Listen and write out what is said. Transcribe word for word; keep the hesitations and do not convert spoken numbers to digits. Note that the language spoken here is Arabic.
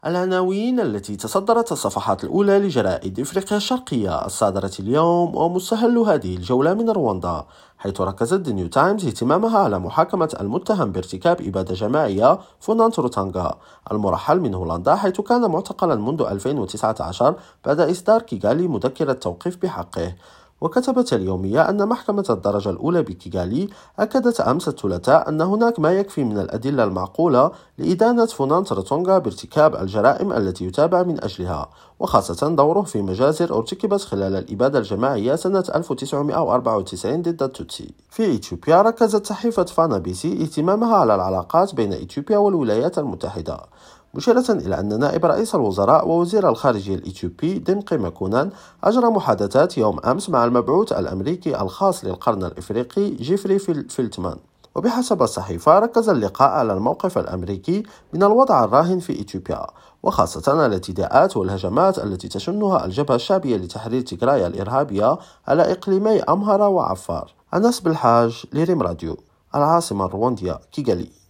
العناوين التي تصدرت الصفحات الأولى لجرائد إفريقيا الشرقية الصادرة اليوم، ومستهل هذه الجولة من رواندا، حيث ركزت The New Times اهتمامها على محاكمة المتهم بارتكاب إبادة جماعية فونانت روتانغا المرحل من هولندا، حيث كان معتقلا منذ ألفين وتسعة عشر بعد إصدار كيغالي مذكرة توقيف بحقه. وكتبت اليومية أن محكمة الدرجة الأولى بكيغالي أكدت أمس الثلاثاء أن هناك ما يكفي من الأدلة المعقولة لإدانة فونانت روتونغا بارتكاب الجرائم التي يتابع من أجلها، وخاصة دوره في مجازر ارتكبت خلال الإبادة الجماعية سنة ألف وتسعمائة وأربعة وتسعين ضد التوتسي. في إثيوبيا، ركزت صحيفة فانا بيسي اهتمامها على العلاقات بين إثيوبيا والولايات المتحدة، مشيرة إلى أن نائب رئيس الوزراء ووزير الخارجية الإثيوبي دمقي مكونان أجرى محادثات يوم أمس مع المبعوث الأمريكي الخاص للقرن الإفريقي جيفري فيلتمان. وبحسب الصحيفة، ركز اللقاء على الموقف الأمريكي من الوضع الراهن في إثيوبيا، وخاصة الاعتداءات والهجمات التي تشنها الجبهة الشعبية لتحرير تيغراي الإرهابية على إقليمي أمهرة وعفار. أنس بالحاج، لريم راديو، العاصمة الرواندية كيغالي.